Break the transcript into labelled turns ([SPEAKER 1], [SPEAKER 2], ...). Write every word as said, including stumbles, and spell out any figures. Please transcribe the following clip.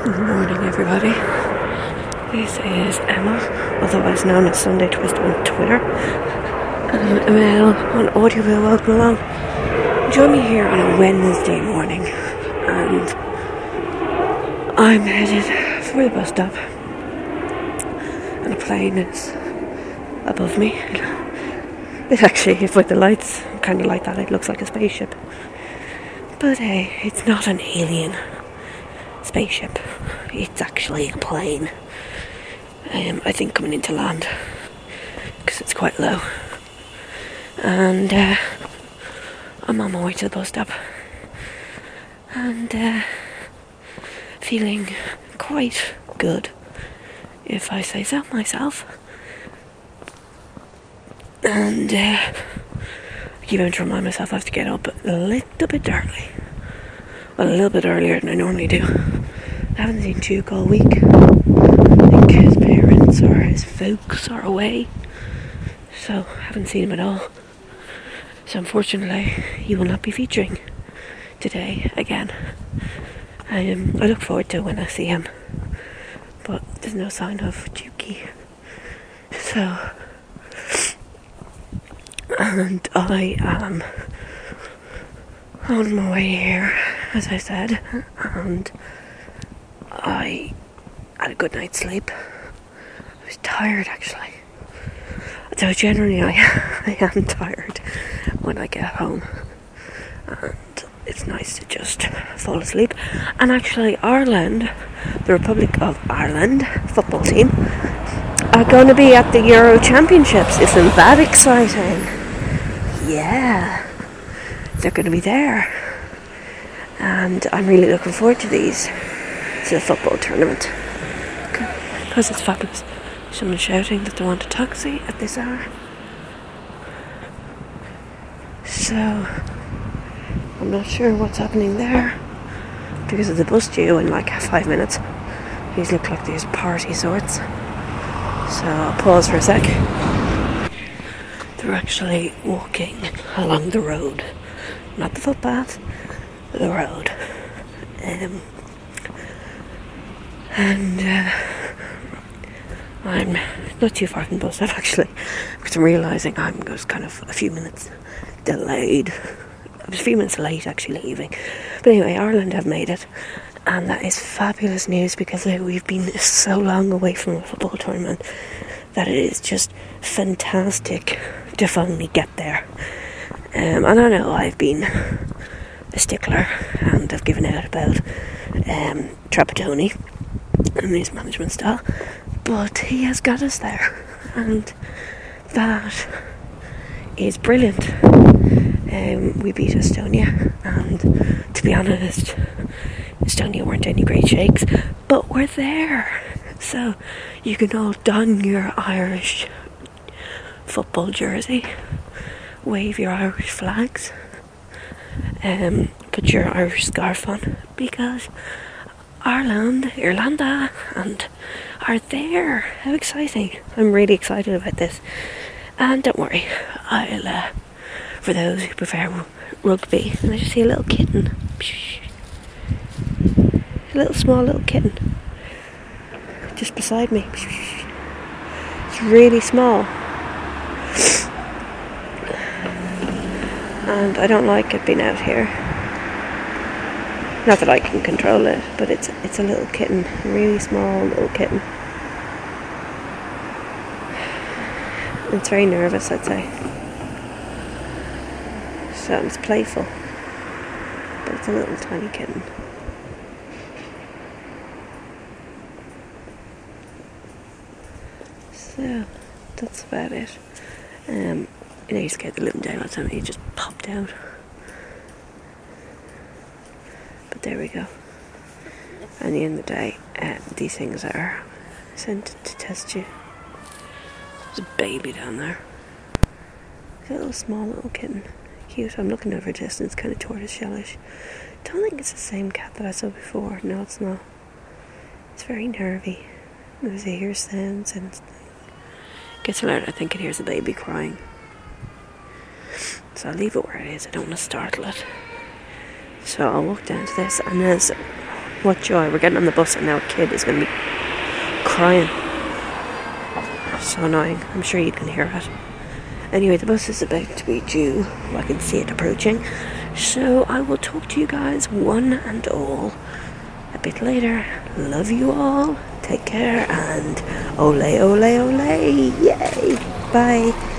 [SPEAKER 1] Good morning, everybody. This is Emma, otherwise known as Sunday Twist on Twitter, and Emma on Audioville. Welcome along. Join me here on a Wednesday morning, and I'm headed for the bus stop, and a plane is above me. It actually, with the lights kind of like that, it looks like a spaceship. But hey, it's not an alien spaceship. It's actually a plane. Um, I think coming into land because it's quite low. And uh, I'm on my way to the bus stop, and uh, feeling quite good, if I say so myself. And uh, I keep having to remind myself I have to get up a little bit early. Well, a little bit earlier than I normally do. I haven't seen Duke all week. I think his parents or his folks are away, so I haven't seen him at all. So unfortunately, he will not be featuring today again. Um, I look forward to when I see him, but there's no sign of Dukey. So, and I am on my way here, as I said, and I had a good night's sleep. I was tired, actually. So generally I, I am tired when I get home, and it's nice to just fall asleep. And actually Ireland, the Republic of Ireland football team, are going to be at the Euro Championships. Isn't that exciting? Yeah, they're going to be there, and I'm really looking forward to these, to the football tournament, because it's fabulous. Someone shouting that they want a taxi at this hour. So I'm not sure what's happening there, because of the bus due in like five minutes. These look like these party sorts. So I'll pause for a sec. They're actually walking along the road, not the footpath, the road. Um, and uh, I'm not too far from the bus stop, actually, because I'm realising I'm just kind of a few minutes delayed. I was a few minutes late actually leaving. But anyway, Ireland have made it, and that is fabulous news, because like, we've been so long away from a football tournament that it is just fantastic to finally get there. Um, and I know I've been a stickler and I've given out about um, Trapattoni and his management style, but he has got us there, and that is brilliant. Um, we beat Estonia, and to be honest, Estonia weren't any great shakes, but we're there. So you can all don your Irish football jersey, wave your Irish flags, um, put your Irish scarf on, because Ireland, Irlanda, and are there. How exciting. I'm really excited about this. And don't worry, I'll, uh, for those who prefer rugby, and I just see a little kitten. A little small little kitten. Just beside me. It's really small. And I don't like it being out here. Not that I can control it, but it's it's a little kitten, a really small little kitten. It's very nervous, I'd say. So it's playful, but it's a little tiny kitten. So that's about it. Um, you know, you scared the living daylights out of me. It just popped out. But there we go. At the end of the day, uh, these things are sent to test you. There's a baby down there. It's a little small little kitten. Cute. I'm looking over a distance, kind of tortoise-shellish. Don't think it's the same cat that I saw before. No, it's not. It's very nervy. There's ear sounds and gets alert. I think it hears the baby crying. So I'll leave it where it is. I don't want to startle it. So I'll walk down to this, and there's What joy. We're getting on the bus and now a kid is going to be crying. So annoying. I'm sure you can hear it. Anyway, the bus is about to be due. I can see it approaching. So I will talk to you guys one and all a bit later. Love you all. Take care and ole ole ole. Yay. Bye.